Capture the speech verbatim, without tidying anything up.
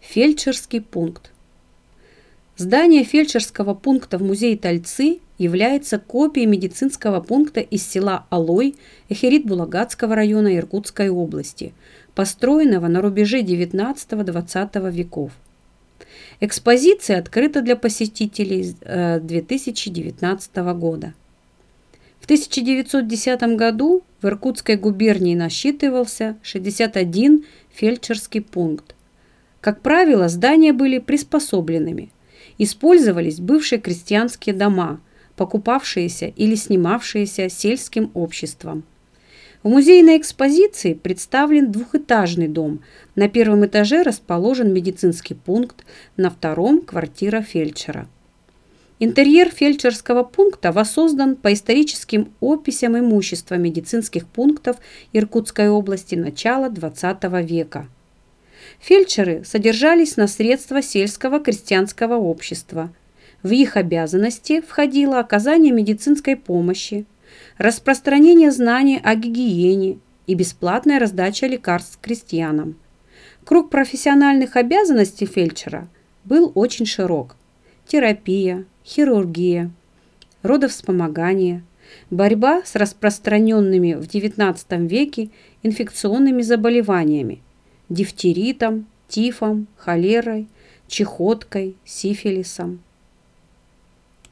Фельдшерский пункт. Здание фельдшерского пункта в музее Тальцы является копией медицинского пункта из села Алой Эхерит-Булагатского района Иркутской области, построенного на рубеже девятнадцатого-двадцатого веков. Экспозиция открыта для посетителей две тысячи девятнадцатого года. В тысяча девятьсот десятом году в Иркутской губернии насчитывался шестьдесят один фельдшерский пункт. Как правило, здания были приспособленными. Использовались бывшие крестьянские дома, покупавшиеся или снимавшиеся сельским обществом. В музейной экспозиции представлен двухэтажный дом. На первом этаже расположен медицинский пункт, на втором – квартира фельдшера. Интерьер фельдшерского пункта воссоздан по историческим описям имущества медицинских пунктов Иркутской области начала двадцатого века. Фельдшеры содержались на средства сельского крестьянского общества. В их обязанности входило оказание медицинской помощи, распространение знаний о гигиене и бесплатная раздача лекарств крестьянам. Круг профессиональных обязанностей фельдшера был очень широк. Терапия, хирургия, родовспомогание, борьба с распространенными в девятнадцатом веке инфекционными заболеваниями, дифтеритом, тифом, холерой, чехоткой, сифилисом.